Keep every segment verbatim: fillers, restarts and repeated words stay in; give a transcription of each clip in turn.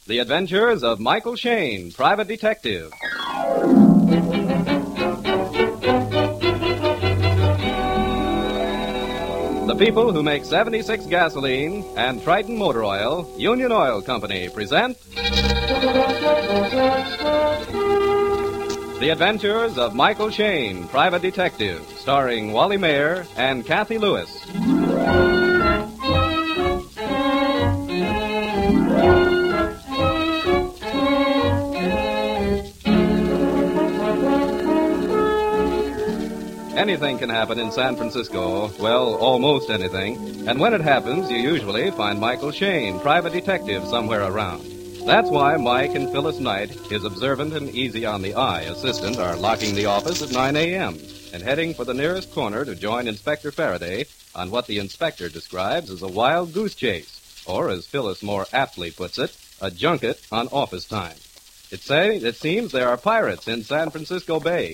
The Adventures of Michael Shayne, Private Detective. The people who make seventy-six gasoline and Triton Motor Oil, Union Oil Company, present The Adventures of Michael Shayne, Private Detective, starring Wally Mayer and Kathy Lewis. Anything can happen in San Francisco, well, almost anything, and when it happens, you usually find Michael Shayne, private detective, somewhere around. That's why Mike and Phyllis Knight, his observant and easy-on-the-eye assistant, are locking the office at nine a.m. and heading for the nearest corner to join Inspector Faraday on what the inspector describes as a wild goose chase, or, as Phyllis more aptly puts it, a junket on office time. It, say, it seems there are pirates in San Francisco Bay.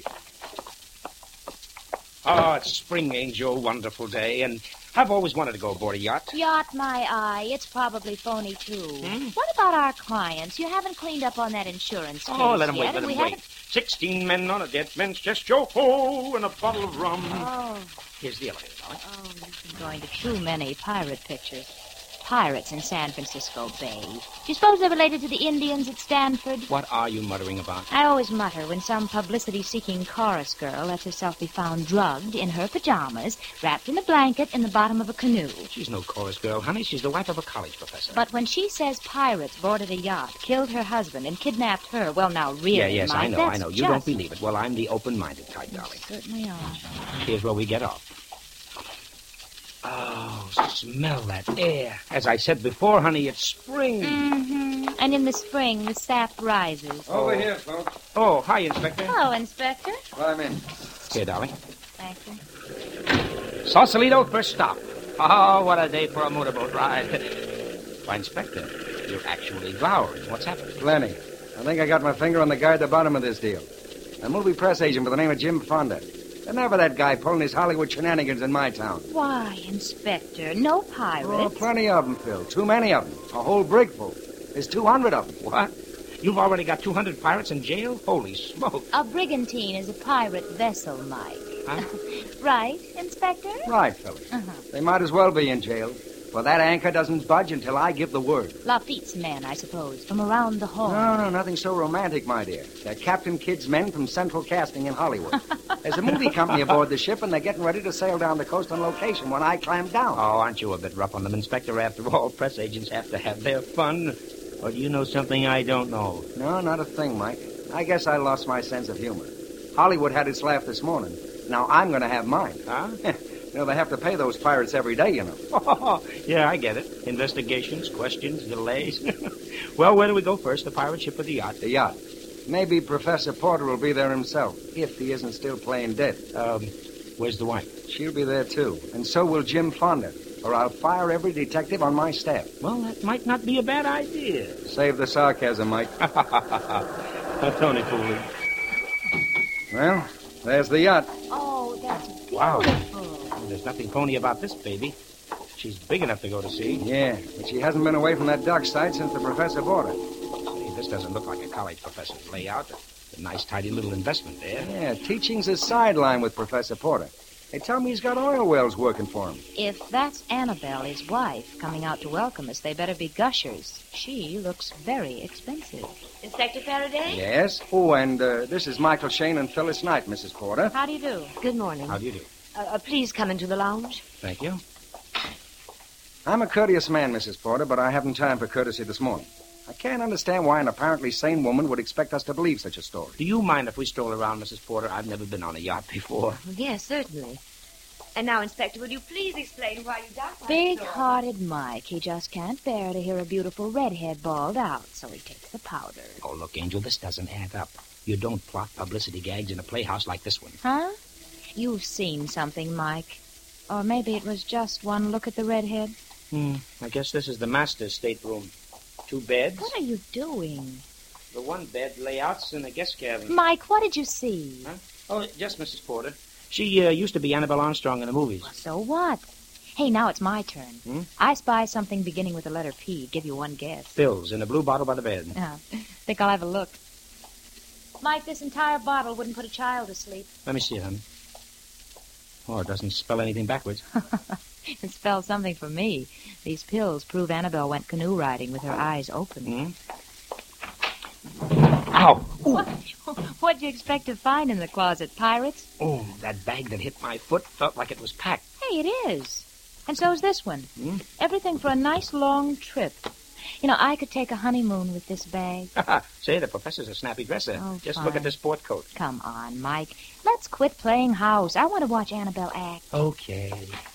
Oh, it's spring, Angel. Wonderful day. And I've always wanted to go aboard a yacht. Yacht, my eye. It's probably phony, too. Hmm? What about our clients? You haven't cleaned up on that insurance case Oh, let them yet, wait, let and them we wait. haven't... Sixteen men on a dead man's chest, yo-ho, and a bottle of rum. Oh, Here's the elevator, darling. oh, you've been going to too many pirate pictures. Pirates in San Francisco Bay. Do you suppose they're related to the Indians at Stanford? What are you muttering about? I always mutter when some publicity-seeking chorus girl lets herself be found drugged in her pajamas, wrapped in a blanket in the bottom of a canoe. She's no chorus girl, honey. She's the wife of a college professor. But when she says pirates boarded a yacht, killed her husband, and kidnapped her, well, now, really, Yeah, yes, Mike, I know, that's I know. You just... don't believe it. Well, I'm the open-minded type, darling. You certainly are. Here's where we get off. Oh, smell that air. As I said before, honey, it's spring. Mm-hmm. And in the spring, the sap rises. Over here, folks. Oh, hi, Inspector. Hello, Inspector. Climb in. Here, darling. Thank you. Sausalito, first stop. Oh, what a day for a motorboat ride. Why, Inspector, you're actually glowering. What's happened? Plenty. I think I got my finger on the guy at the bottom of this deal. A movie press agent by the name of Jim Fonda. And never that guy pulling his Hollywood shenanigans in my town. Why, Inspector, no pirates. Oh, plenty of them, Phil. Too many of them. A whole brig full. There's two hundred of them. What? You've already got two hundred pirates in jail? Holy smoke. A brigantine is a pirate vessel, Mike. Huh? Right, Inspector? Right, Phyllis. Uh-huh. They might as well be in jail. For that anchor doesn't budge until I give the word. Lafitte's men, I suppose, from around the hall. No, no, nothing so romantic, my dear. They're Captain Kidd's men from Central Casting in Hollywood. There's a movie company aboard the ship, and they're getting ready to sail down the coast on location when I climb down. Oh, aren't you a bit rough on them, Inspector? After all, press agents have to have their fun. Or do you know something I don't know? No, not a thing, Mike. I guess I lost my sense of humor. Hollywood had its laugh this morning. Now I'm going to have mine. Huh? You know, they have to pay those pirates every day, you know. Yeah, I get it. Investigations, questions, delays. Well, where do we go first, the pirate ship or the yacht? The yacht. Maybe Professor Porter will be there himself, if he isn't still playing dead. Um, where's the wife? She'll be there, too. And so will Jim Fonda, or I'll fire every detective on my staff. Well, that might not be a bad idea. Save the sarcasm, Mike. Tony Pooley. Well, there's the yacht. Oh, that's beautiful. Wow. There's nothing phony about this baby. She's big enough to go to sea. Yeah, but she hasn't been away from that dock site since the professor bought her. Hey, this doesn't look like a college professor's layout. A nice, tidy little investment there. Yeah, teaching's a sideline with Professor Porter. They tell me he's got oil wells working for him. If that's Annabelle, his wife, coming out to welcome us, they better be gushers. She looks very expensive. Inspector Faraday? Yes? Oh, and uh, this is Michael Shayne and Phyllis Knight, Missus Porter. How do you do? Good morning. How do you do? Uh, uh, please come into the lounge. Thank you. I'm a courteous man, Missus Porter, but I haven't time for courtesy this morning. I can't understand why an apparently sane woman would expect us to believe such a story. Do you mind if we stroll around, Missus Porter? I've never been on a yacht before. Yes, certainly. And now, Inspector, would you please explain why you doubt my Big-hearted Mike. He just can't bear to hear a beautiful redhead bawled out, so he takes the powder. Oh, look, Angel, this doesn't add up. You don't plot publicity gags in a playhouse like this one. Huh? You've seen something, Mike. Or maybe it was just one look at the redhead. Hmm, I guess this is the master's stateroom. Two beds. What are you doing? The one bed layouts in the guest cabin. Mike, what did you see? Huh? Oh, just Missus Porter. She uh, used to be Annabelle Armstrong in the movies. So what? Hey, now it's my turn. Hmm? I spy something beginning with the letter P. Give you one guess. Pills in a blue bottle by the bed. Yeah. Think I'll have a look. Mike, this entire bottle wouldn't put a child to sleep. Let me see it, honey. Oh, it doesn't spell anything backwards. It spells something for me. These pills prove Annabelle went canoe riding with her eyes open. Hmm? Ow! What, what'd you expect to find in the closet, pirates? Oh, that bag that hit my foot felt like it was packed. Hey, it is. And so's this one. Hmm? Everything for a nice long trip. You know, I could take a honeymoon with this bag. Say, the professor's a snappy dresser. Oh, Just fine. look at this sport coat. Come on, Mike. Let's quit playing house. I want to watch Annabelle act. Okay.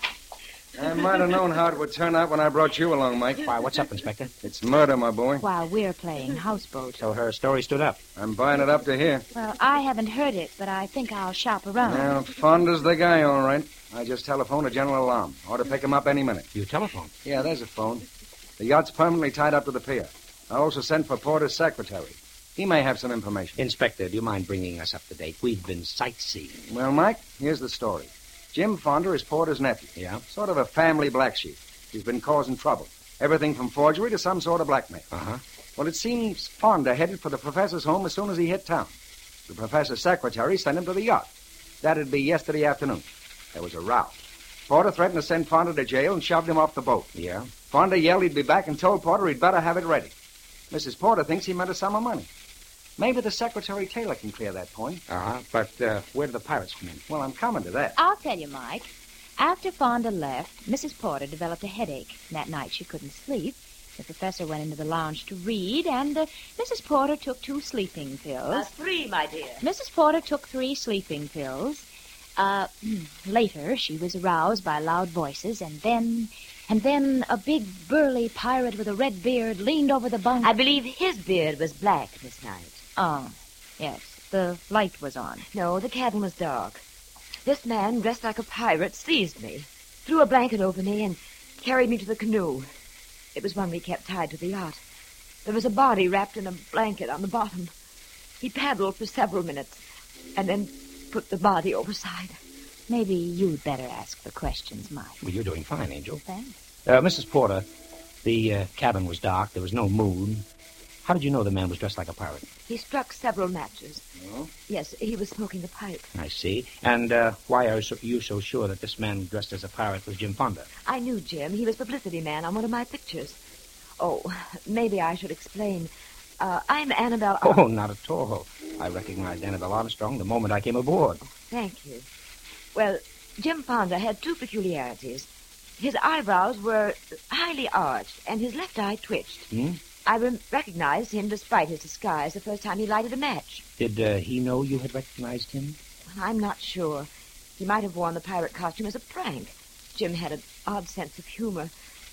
I might have known how it would turn out when I brought you along, Mike. Why, what's up, Inspector? It's murder, my boy. While we're playing houseboat. So her story stood up. I'm buying it up to here. Well, I haven't heard it, but I think I'll shop around. Well, Fonda's the guy, all right. I just telephoned a general alarm. Ought to pick him up any minute. You telephoned? Yeah, there's a phone. The yacht's permanently tied up to the pier. I also sent for Porter's secretary. He may have some information. Inspector, do you mind bringing us up to date? We've been sightseeing. Well, Mike, here's the story. Jim Fonda is Porter's nephew. Yeah? Sort of a family black sheep. He's been causing trouble. Everything from forgery to some sort of blackmail. Uh-huh. Well, it seems Fonda headed for the professor's home as soon as he hit town. The professor's secretary sent him to the yacht. That'd be yesterday afternoon. There was a row. Porter threatened to send Fonda to jail and shoved him off the boat. Yeah? Fonda yelled he'd be back and told Porter he'd better have it ready. Missus Porter thinks he meant a sum of money. Maybe the Secretary Taylor can clear that point. Uh-huh. But uh, where do the pirates come in? Well, I'm coming to that. I'll tell you, Mike. After Fonda left, Missus Porter developed a headache. That night she couldn't sleep. The professor went into the lounge to read, and uh, Missus Porter took two sleeping pills. Uh, three, my dear. Missus Porter took three sleeping pills. Uh, later, she was aroused by loud voices, and then... And then a big, burly pirate with a red beard leaned over the bunk. I believe his beard was black this night. Oh, yes. The light was on. No, the cabin was dark. This man, dressed like a pirate, seized me, threw a blanket over me, and carried me to the canoe. It was one we kept tied to the yacht. There was a body wrapped in a blanket on the bottom. He paddled for several minutes, and then put the body overside. Maybe you'd better ask the questions, Mike. Well, you're doing fine, Angel. Thanks. Uh, Missus Porter, the uh, cabin was dark. There was no moon. How did you know the man was dressed like a pirate? He struck several matches. Oh? Yes, he was smoking a pipe. I see. And uh, why are so, you so sure that this man dressed as a pirate was Jim Fonda? I knew Jim. He was publicity man on one of my pictures. Oh, maybe I should explain. Uh, I'm Annabelle... Oh, not at all. I recognized Annabelle Armstrong the moment I came aboard. Thank you. Well, Jim Fonda had two peculiarities. His eyebrows were highly arched, and his left eye twitched. Hmm? I re- recognized him despite his disguise the first time he lighted a match. Did uh, he know you had recognized him? I'm not sure. He might have worn the pirate costume as a prank. Jim had an odd sense of humor.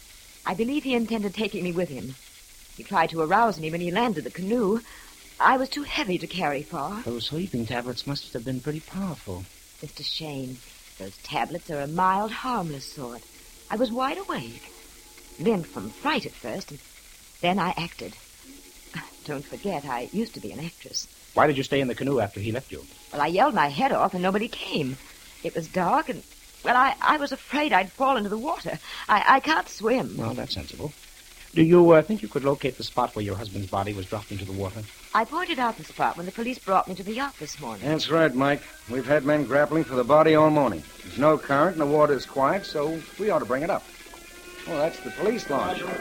I believe he intended taking me with him. He tried to arouse me when he landed the canoe. I was too heavy to carry far. Those sleeping tablets must have been pretty powerful. Mister Shane, those tablets are a mild, harmless sort. I was wide awake. Limp from fright at first, and then I acted. Don't forget, I used to be an actress. Why did you stay in the canoe after he left you? Well, I yelled my head off, and nobody came. It was dark, and, well, I, I was afraid I'd fall into the water. I, I can't swim. Well, that's sensible. Do you uh, think you could locate the spot where your husband's body was dropped into the water? I pointed out the spot when the police brought me to the yacht this morning. That's right, Mike. We've had men grappling for the body all morning. There's no current and the water's quiet, so we ought to bring it up. Oh, that's the police launch. We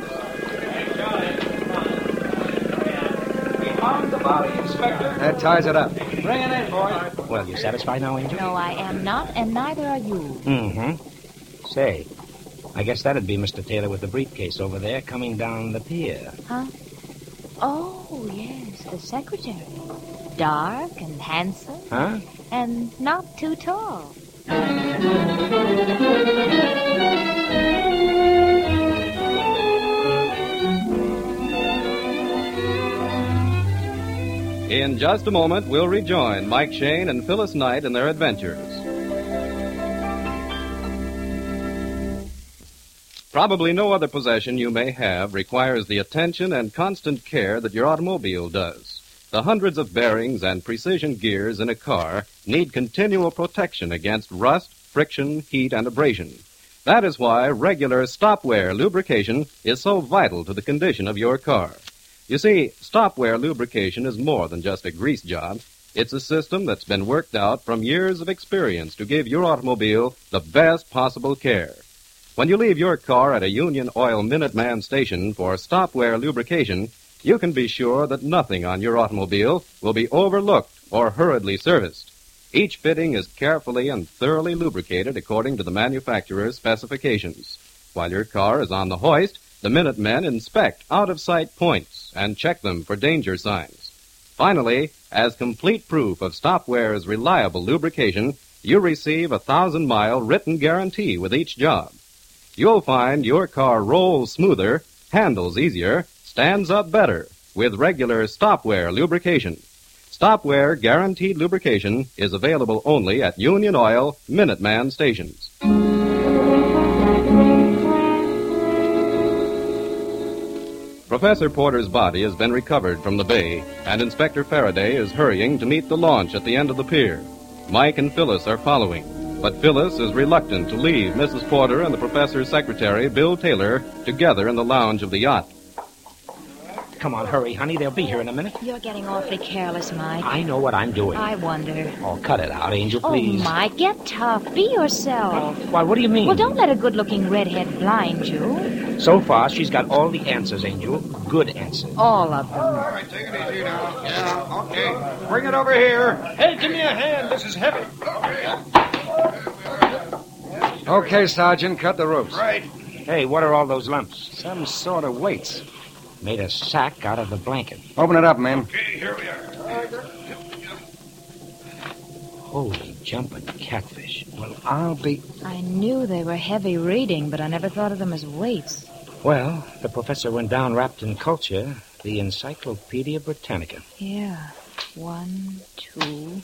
found the body, Inspector. That ties it up. Bring it in, boy. Well, you satisfied now, Angel? No, I am not, and neither are you. Mm-hmm. Say, I guess that'd be Mister Taylor with the briefcase over there coming down the pier. Huh? Oh, yes, the secretary. Dark and handsome. Huh? And not too tall. In just a moment, we'll rejoin Mike Shane and Phyllis Knight in their adventures. Probably no other possession you may have requires the attention and constant care that your automobile does. The hundreds of bearings and precision gears in a car need continual protection against rust, friction, heat, and abrasion. That is why regular stop-wear lubrication is so vital to the condition of your car. You see, stop-wear lubrication is more than just a grease job. It's a system that's been worked out from years of experience to give your automobile the best possible care. When you leave your car at a Union Oil Minuteman station for stop-wear lubrication, you can be sure that nothing on your automobile will be overlooked or hurriedly serviced. Each fitting is carefully and thoroughly lubricated according to the manufacturer's specifications. While your car is on the hoist, the Minutemen inspect out-of-sight points and check them for danger signs. Finally, as complete proof of stop-wear's reliable lubrication, you receive a thousand-mile written guarantee with each job. You'll find your car rolls smoother, handles easier, stands up better with regular stop-wear lubrication. Stop-wear guaranteed lubrication is available only at Union Oil Minuteman stations. Professor Porter's body has been recovered from the bay, and Inspector Faraday is hurrying to meet the launch at the end of the pier. Mike and Phyllis are following, but Phyllis is reluctant to leave Missus Porter and the professor's secretary, Bill Taylor, together in the lounge of the yacht. Come on, hurry, honey. They'll be here in a minute. You're getting awfully careless, Mike. I know what I'm doing. I wonder. Oh, cut it out, Angel, please. Oh, Mike, get tough. Be yourself. Well, why, what do you mean? Well, don't let a good-looking redhead blind you. So far, she's got all the answers, Angel. Good answers. All of them. All right, take it easy now. Yeah, okay. Bring it over here. Hey, give me a hand. This is heavy. Okay, Sergeant, cut the ropes. Right. Hey, what are all those lumps? Some sort of weights. Made a sack out of the blanket. Open it up, man. Okay, here we are. Holy jumping catfish. Well, I'll be... I knew they were heavy reading, but I never thought of them as weights. Well, the professor went down wrapped in culture, the Encyclopedia Britannica. Yeah. One, two,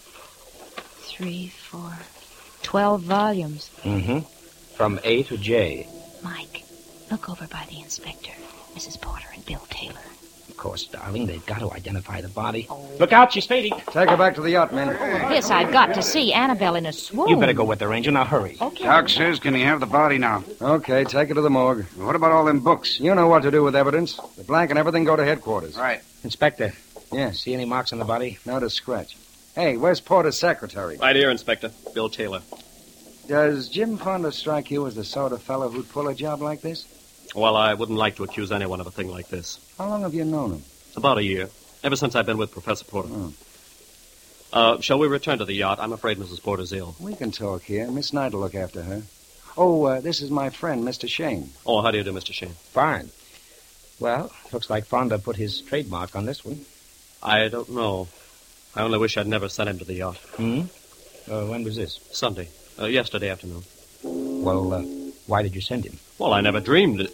three, four. Twelve volumes. Mm-hmm. From A to J. Mike, look over by the inspector, Missus Porter and Bill Taylor. Of course, darling, they've got to identify the body. Oh. Look out, she's fading. Take her back to the yacht, men. This I've got to see. Annabelle in a swoon. You better go with her, Angel. Now hurry. Okay. Doc says, can he have the body now? Okay, take her to the morgue. What about all them books? You know what to do with evidence. The blank and everything go to headquarters. Right. Inspector. Yeah. See any marks on the body? Not a scratch. Hey, where's Porter's secretary? Right here, Inspector. Bill Taylor. Does Jim Fonda strike you as the sort of fellow who'd pull a job like this? Well, I wouldn't like to accuse anyone of a thing like this. How long have you known him? About a year. Ever since I've been with Professor Porter. Oh. Uh, shall we return to the yacht? I'm afraid Missus Porter's ill. We can talk here. Miss Knight will look after her. Oh, uh, this is my friend, Mister Shane. Oh, how do you do, Mister Shane? Fine. Well, looks like Fonda put his trademark on this one. I don't know. I only wish I'd never sent him to the yacht. Hmm? Uh, when was this? Sunday. Uh, yesterday afternoon. Well, uh, why did you send him? Well, I never dreamed it.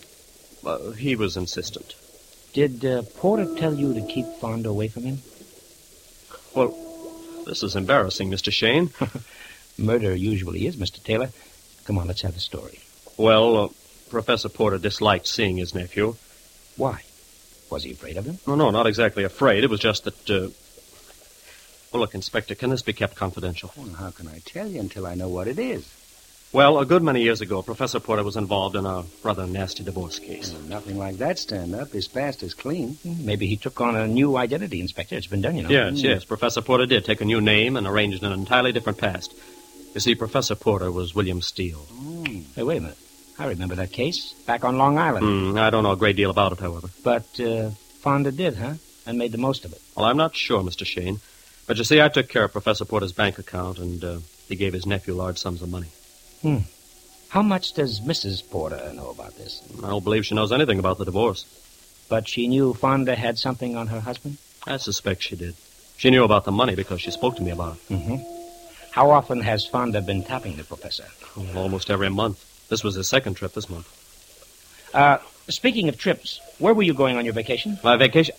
Uh, he was insistent. Did uh, Porter tell you to keep Fonda away from him? Well, this is embarrassing, Mister Shane. Murder usually is, Mister Taylor. Come on, let's have the story. Well, uh, Professor Porter disliked seeing his nephew. Why? Was he afraid of him? No, no, not exactly afraid. It was just that, uh... Well, look, Inspector, can this be kept confidential? Well, how can I tell you until I know what it is? Well, a good many years ago, Professor Porter was involved in a rather nasty divorce case. Well, nothing like that stand up. His past is clean. Maybe he took on a new identity, Inspector. It's been done, you know. Yes, mm. yes. Professor Porter did take a new name and arranged an entirely different past. You see, Professor Porter was William Steele. Mm. Hey, wait a minute. I remember that case. Back on Long Island. Mm, I don't know a great deal about it, however. But uh, Fonda did, huh? And made the most of it. Well, I'm not sure, Mister Shane. But you see, I took care of Professor Porter's bank account, and uh, he gave his nephew large sums of money. Hmm. How much does Missus Porter know about this? I don't believe she knows anything about the divorce. But she knew Fonda had something on her husband? I suspect she did. She knew about the money because she spoke to me about it. Mm-hmm. How often has Fonda been tapping the professor? Oh, almost every month. This was his second trip this month. Uh, speaking of trips, where were you going on your vacation? My vacation?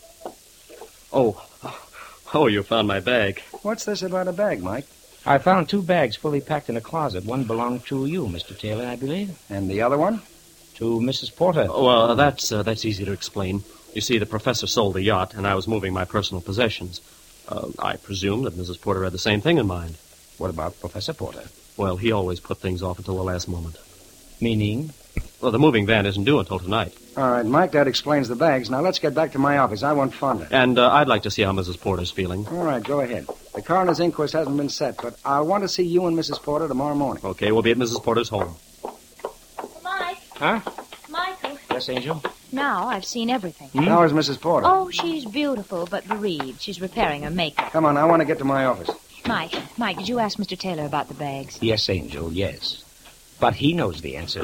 Oh. Oh, you found my bag. What's this about a bag, Mike? I found two bags fully packed in a closet. One belonged to you, Mister Taylor, I believe. And the other one? To Missus Porter. Oh, well, that's, uh, that's easy to explain. You see, the professor sold the yacht, and I was moving my personal possessions. Uh, I presume that Missus Porter had the same thing in mind. What about Professor Porter? Well, he always put things off until the last moment. Meaning? Well, the moving van isn't due until tonight. All right, Mike, that explains the bags. Now, let's get back to my office. I want Fonda. And uh, I'd like to see how Missus Porter's feeling. All right, go ahead. The coroner's inquest hasn't been set, but I want to see you and Missus Porter tomorrow morning. Okay, we'll be at Missus Porter's home. Mike. Huh? Michael. Yes, Angel? Now I've seen everything. Hmm? How is Missus Porter? Oh, she's beautiful, but bereaved. She's repairing her makeup. Come on, I want to get to my office. Mike, Mike, did you ask Mister Taylor about the bags? Yes, Angel, yes. But he knows the answer.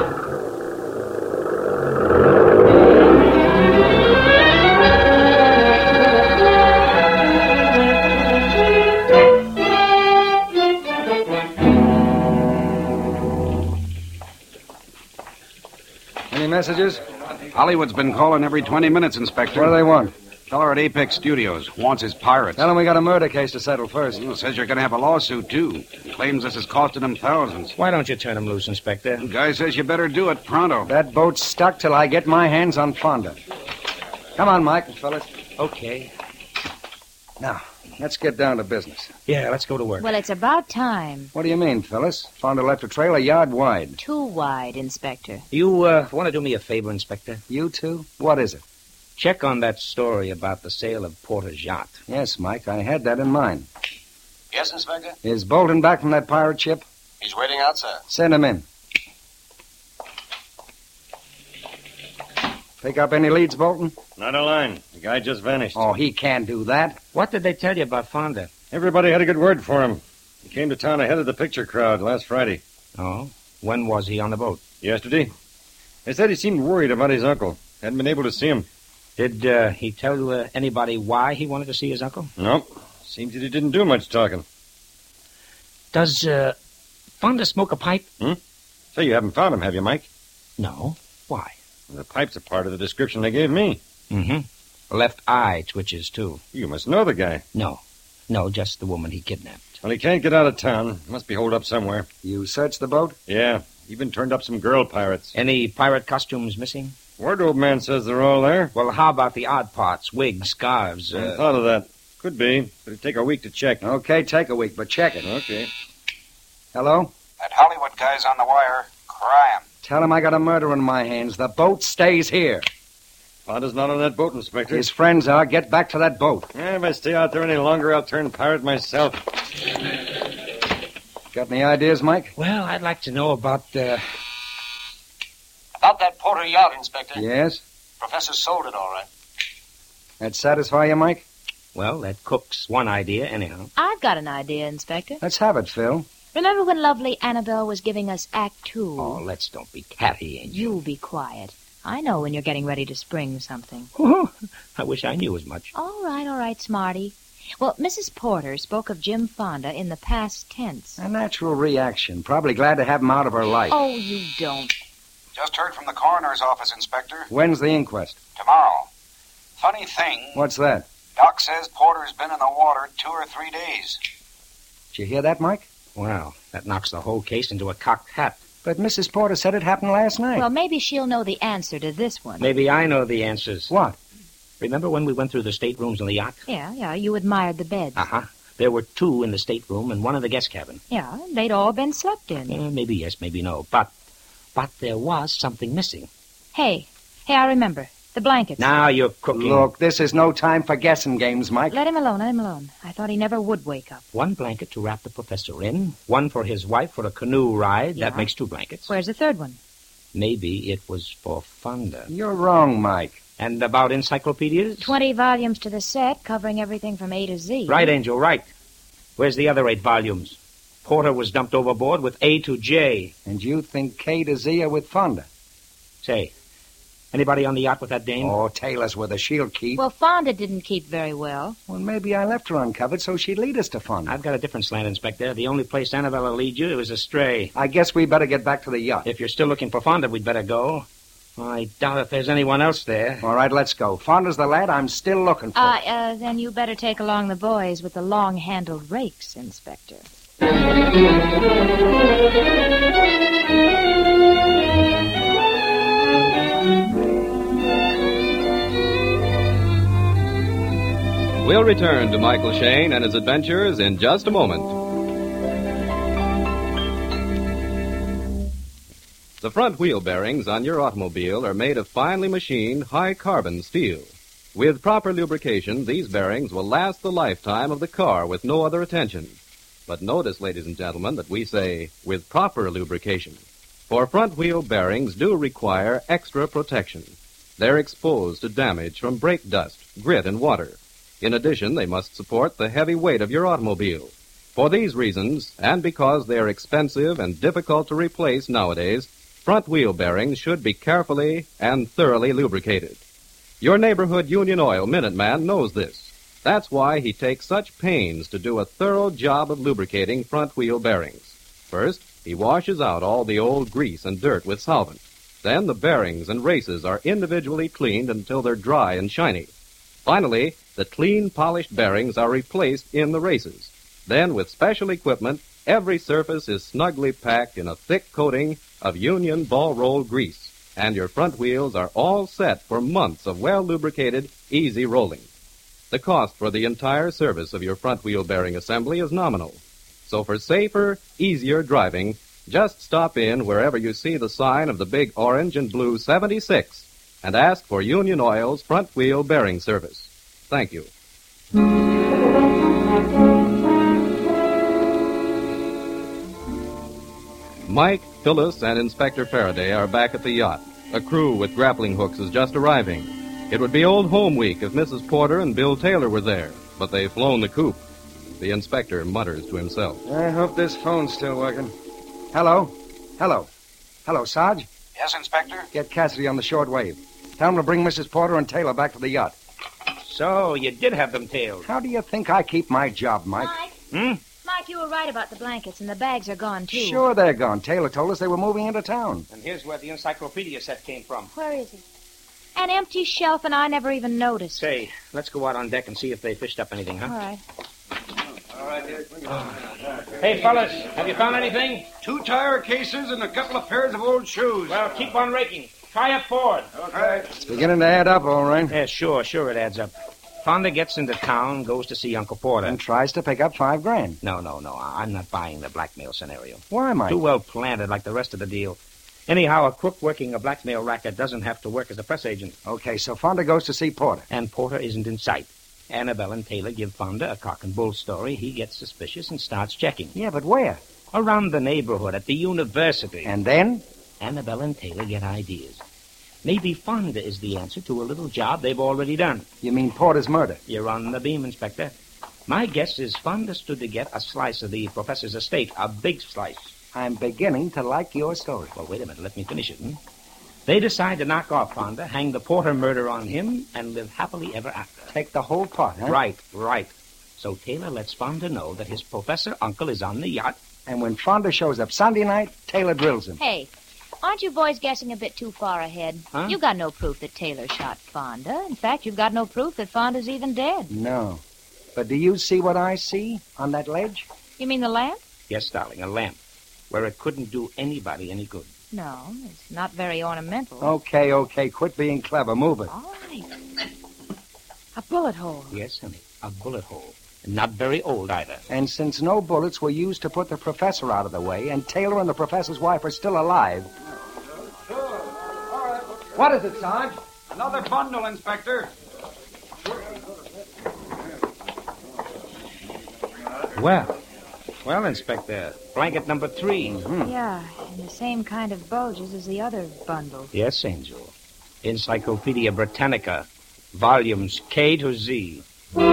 Any messages? Hollywood's been calling every twenty minutes, Inspector. What do they want? Feller at Apex Studios wants his pirates. Tell them we got a murder case to settle first. Well, says you're going to have a lawsuit, too. Claims this is costing him thousands. Why don't you turn him loose, Inspector? The guy says you better do it pronto. That boat's stuck till I get my hands on Fonda. Come on, Mike and fellas. Okay. Now, let's get down to business. Yeah, let's go to work. Well, it's about time. What do you mean, fellas? Fonda left a trail a yard wide. Too wide, Inspector. You uh, want to do me a favor, Inspector? You two? What is it? Check on that story about the sale of Porter's yacht. Yes, Mike, I had that in mind. Yes, Inspector? Is Bolton back from that pirate ship? He's waiting out, sir. Send him in. Pick up any leads, Bolton? Not a line. The guy just vanished. Oh, he can't do that. What did they tell you about Fonda? Everybody had a good word for him. He came to town ahead of the picture crowd last Friday. Oh? When was he on the boat? Yesterday. They said he seemed worried about his uncle. Hadn't been able to see him. Did uh, he tell uh, anybody why he wanted to see his uncle? No. Seems that he didn't do much talking. Does uh, Fonda smoke a pipe? Hmm? Say, you haven't found him, have you, Mike? No. Why? The pipe's a part of the description they gave me. Mm-hmm. Left eye twitches, too. You must know the guy. No. No, just the woman he kidnapped. Well, he can't get out of town. Must be holed up somewhere. You searched the boat? Yeah. Even turned up some girl pirates. Any pirate costumes missing? Wardrobe man says they're all there. Well, how about the odd parts? Wigs, scarves? I Uh... thought of that. Could be. But it'd take a week to check. Okay, take a week, but check it. Okay. Hello? That Hollywood guy's on the wire, crying. Tell him I got a murder in my hands. The boat stays here. Fonda's not on that boat, Inspector. His friends are. Get back to that boat. Yeah, if I stay out there any longer, I'll turn pirate myself. Got any ideas, Mike? Well, I'd like to know about, uh... About that Porter yacht, Inspector. Yes? Professor sold it, all right. That satisfy you, Mike? Well, that cooks one idea, anyhow. I've got an idea, Inspector. Let's have it, Phil. Remember when lovely Annabelle was giving us Act Two? Oh, let's don't be catty, Angel. You be quiet. I know when you're getting ready to spring something. I wish I knew as much. All right, all right, Smarty. Well, Missus Porter spoke of Jim Fonda in the past tense. A natural reaction. Probably glad to have him out of her life. Oh, you don't. Just heard from the coroner's office, Inspector. When's the inquest? Tomorrow. Funny thing, What's that? Doc says Porter's been in the water two or three days. Did you hear that, Mike? Wow, that knocks the whole case into a cocked hat. But Missus Porter said it happened last night. Well, maybe she'll know the answer to this one. Maybe I know the answers. What? Remember when we went through the staterooms on the yacht? Yeah, yeah, you admired the beds. Uh-huh. There were two in the stateroom and one in the guest cabin. Yeah, they'd all been slept in. Eh, maybe yes, maybe no. But, but there was something missing. Hey, hey, I remember. The blankets. Now you're cooking. Look, this is no time for guessing games, Mike. Let him alone, let him alone. I thought he never would wake up. One blanket to wrap the professor in, one for his wife for a canoe ride. Yeah. That makes two blankets. Where's the third one? Maybe it was for Fonda. You're wrong, Mike. And about encyclopedias? Twenty volumes to the set, covering everything from A to Z. Right, Angel, right. Where's the other eight volumes? Porter was dumped overboard with A to J. And you think K to Z are with Fonda? Say, anybody on the yacht with that dame? Oh, Taylor's where the shield keep. Well, Fonda didn't keep very well. Well, maybe I left her uncovered so she'd lead us to Fonda. I've got a different slant, Inspector. The only place Annabelle will lead you is astray. I guess we better get back to the yacht. If you're still looking for Fonda, we'd better go. I doubt if there's anyone else there. All right, let's go. Fonda's the lad I'm still looking for. Uh, uh, then you better take along the boys with the long-handled rakes, Inspector. We'll return to Michael Shayne and his adventures in just a moment. The front wheel bearings on your automobile are made of finely machined high-carbon steel. With proper lubrication, these bearings will last the lifetime of the car with no other attention. But notice, ladies and gentlemen, that we say with proper lubrication. For front wheel bearings do require extra protection. They're exposed to damage from brake dust, grit, and water. In addition, they must support the heavy weight of your automobile. For these reasons, and because they are expensive and difficult to replace nowadays, front wheel bearings should be carefully and thoroughly lubricated. Your neighborhood Union Oil Minuteman knows this. That's why he takes such pains to do a thorough job of lubricating front wheel bearings. First, he washes out all the old grease and dirt with solvent. Then the bearings and races are individually cleaned until they're dry and shiny. Finally, the clean, polished bearings are replaced in the races. Then, with special equipment, every surface is snugly packed in a thick coating of Union ball-roll grease, and your front wheels are all set for months of well-lubricated, easy rolling. The cost for the entire service of your front wheel bearing assembly is nominal. So for safer, easier driving, just stop in wherever you see the sign of the big orange and blue seventy-six and ask for Union Oil's front wheel bearing service. Thank you. Mike, Phyllis, and Inspector Faraday are back at the yacht. A crew with grappling hooks is just arriving. It would be Old Home Week if Missus Porter and Bill Taylor were there, but they've flown the coop. The inspector mutters to himself. I hope this phone's still working. Hello? Hello? Hello, Sarge? Yes, Inspector? Get Cassidy on the short wave. Tell him to bring Missus Porter and Taylor back to the yacht. So, you did have them tailed. How do you think I keep my job, Mike? Mike? Hmm? Mike, you were right about the blankets, and the bags are gone, too. Sure they're gone. Taylor told us they were moving into town. And here's where the encyclopedia set came from. Where is it? An empty shelf, and I never even noticed. Say, let's go out on deck and see if they fished up anything, huh? All right. All right, here. Hey, fellas, have you found anything? Two tire cases and a couple of pairs of old shoes. Well, keep on raking. Try up forward. Okay. It's beginning to add up, all right. Yeah, sure, sure it adds up. Fonda gets into town, goes to see Uncle Porter. And tries to pick up five grand. No, no, no. I'm not buying the blackmail scenario. Why, Mike? Too well planted like the rest of the deal. Anyhow, a crook working a blackmail racket doesn't have to work as a press agent. Okay, so Fonda goes to see Porter. And Porter isn't in sight. Annabelle and Taylor give Fonda a cock and bull story. He gets suspicious and starts checking. Yeah, but where? Around the neighborhood, at the university. And then? Annabelle and Taylor get ideas. Maybe Fonda is the answer to a little job they've already done. You mean Porter's murder? You're on the beam, Inspector. My guess is Fonda stood to get a slice of the professor's estate, a big slice. I'm beginning to like your story. Well, wait a minute. Let me finish it. Hmm? They decide to knock off Fonda, hang the Porter murder on him, and live happily ever after. Take the whole pot, huh? Right, right. So Taylor lets Fonda know that his professor uncle is on the yacht. And when Fonda shows up Sunday night, Taylor drills him. Hey, aren't you boys guessing a bit too far ahead? Huh? You got no proof that Taylor shot Fonda. In fact, you've got no proof that Fonda's even dead. No. But do you see what I see on that ledge? You mean the lamp? Yes, darling, a lamp. Where it couldn't do anybody any good. No, it's not very ornamental. Okay, okay. Quit being clever. Move it. All right. A bullet hole. Yes, honey, a bullet hole. Not very old either. And since no bullets were used to put the professor out of the way, and Taylor and the professor's wife are still alive... What is it, Sarge? Another bundle, Inspector. Well, well, Inspector, blanket number three. Mm-hmm. Yeah, and the same kind of bulges as the other bundle. Yes, Angel. Encyclopedia Britannica, volumes K to Z.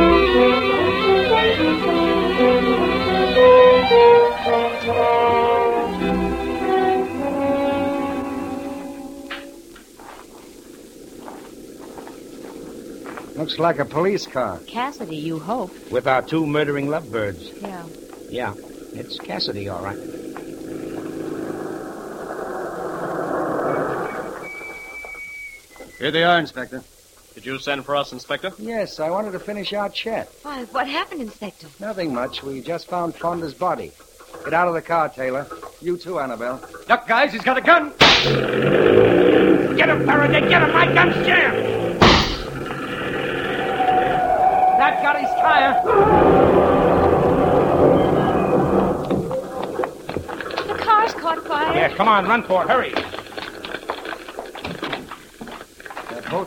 Looks like a police car. Cassidy, you hope. With our two murdering lovebirds. Yeah. Yeah, it's Cassidy, all right. Here they are, Inspector. Did you send for us, Inspector? Yes, I wanted to finish our chat. Why, what happened, Inspector? Nothing much. We just found Fonda's body. Get out of the car, Taylor. You too, Annabelle. Duck, guys, he's got a gun. Get him, Faraday, get him! My gun's jammed! That got his tire. The car's caught fire. Yeah, come on, run for it, hurry.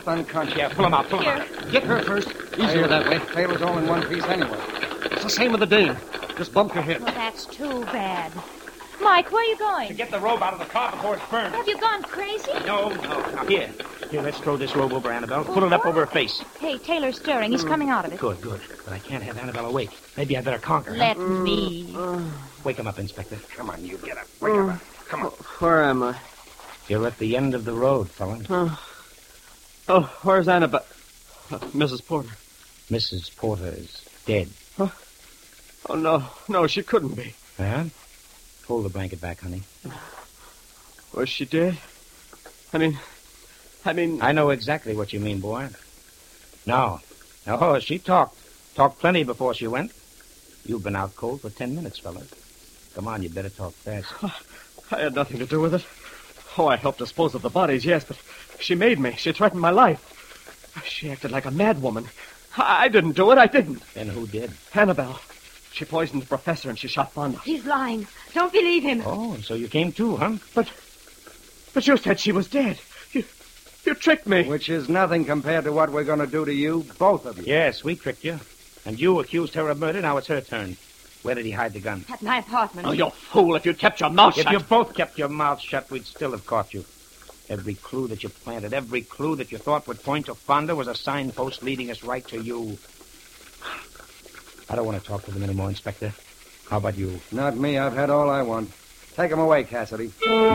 both unconscious. Yeah, pull them out, pull them out. Get her first. Easier that way. Taylor's all in one piece anyway. It's the same with the dame. Just bump your head. Well, that's too bad. Mike, where are you going? To get the robe out of the car before it's burned. Have you gone crazy? No, no. Now, here. Here, let's throw this robe over Annabelle. Pull it up over her face. Hey, Taylor's stirring. He's coming out of it. Good, good. But I can't have Annabelle awake. Maybe I better conquer her. Let me. Wake him up, Inspector. Come on, you get up. Wake him up. Come on. Where am I? You're at the end of the road, fella. Oh, oh where's Annabelle? Uh, Missus Porter. Missus Porter is dead. Oh, oh, no. No, she couldn't be. Huh? Pull the blanket back, honey. Was she dead? I mean... I mean... I know exactly what you mean, boy. No. No, she talked. Talked plenty before she went. You've been out cold for ten minutes, fella. Come on, you better talk fast. I had nothing to do with it. Oh, I helped dispose of the bodies, yes, but she made me. She threatened my life. She acted like a madwoman. I didn't do it. I didn't. Then who did? Annabelle. She poisoned the professor and she shot Fonda. He's lying. Don't believe him. Oh, so you came too, huh? But... But you said she was dead. You... You tricked me. Which is nothing compared to what we're going to do to you, both of you. Yes, we tricked you. And you accused her of murder. Now it's her turn. Where did he hide the gun? At my apartment. Oh, you fool. If you'd kept your mouth If shut... you both kept your mouths shut, we'd still have caught you. Every clue that you planted, every clue that you thought would point to Fonda was a signpost leading us right to you. I don't want to talk to them anymore, Inspector. How about you? Not me. I've had all I want. Take him away, Cassidy.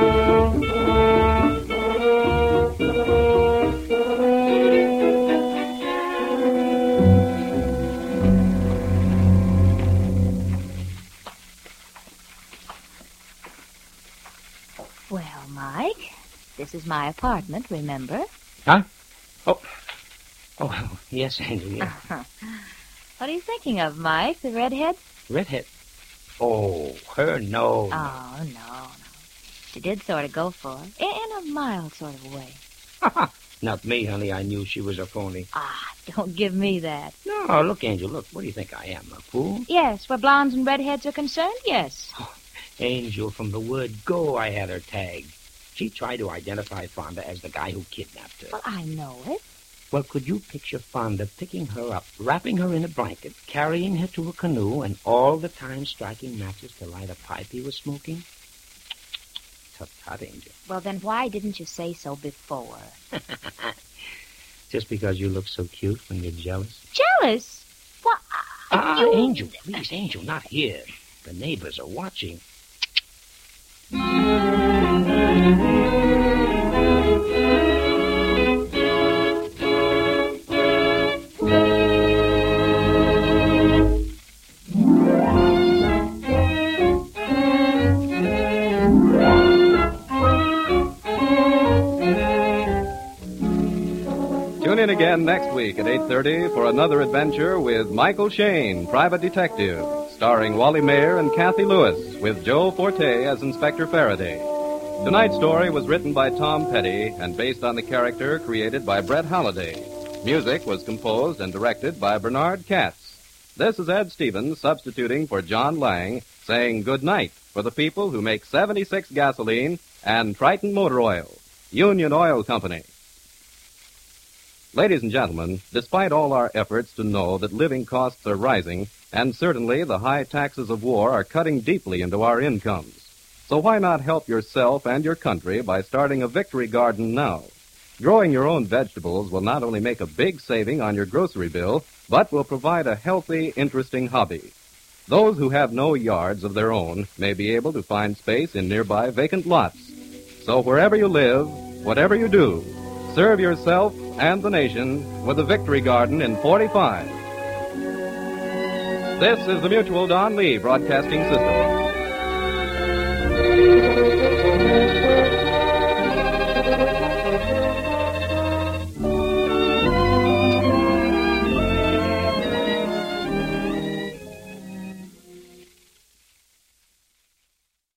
Well, Mike, this is my apartment, remember? Huh? Oh. Oh, yes, Angel, yeah. What are you thinking of, Mike? The redhead? Redhead? Oh, her, no. Oh, no, no. She did sort of go for it, in a mild sort of way. Not me, honey. I knew she was a phony. Ah, don't give me that. No, look, Angel, look. What do you think I am, a fool? Yes, where blondes and redheads are concerned, yes. Oh, Angel, from the word go, I had her tagged. She tried to identify Fonda as the guy who kidnapped her. Well, I know it. Well, could you picture Fonda picking her up, wrapping her in a blanket, carrying her to a canoe, and all the time striking matches to light a pipe he was smoking? Tut, tut, Angel. Well, then why didn't you say so before? Just because you look so cute when you're jealous? Jealous? What? Ah, you... Angel, please, Angel, not here. The neighbors are watching. Tune in again next week at eight thirty for another adventure with Michael Shane, Private Detective, starring Wally Mayer and Kathy Lewis, with Joe Forte as Inspector Faraday. Tonight's story was written by Tom Petty and based on the character created by Brett Halliday. Music was composed and directed by Bernard Katz. This is Ed Stevens substituting for John Lang, saying good night for the people who make seventy-six gasoline and Triton Motor Oil, Union Oil Company. Ladies and gentlemen, despite all our efforts to know that living costs are rising, and certainly the high taxes of war are cutting deeply into our incomes, so why not help yourself and your country by starting a victory garden now? Growing your own vegetables will not only make a big saving on your grocery bill, but will provide a healthy, interesting hobby. Those who have no yards of their own may be able to find space in nearby vacant lots. So wherever you live, whatever you do, serve yourself and the nation with a victory garden in forty-five. This is the Mutual Don Lee Broadcasting System.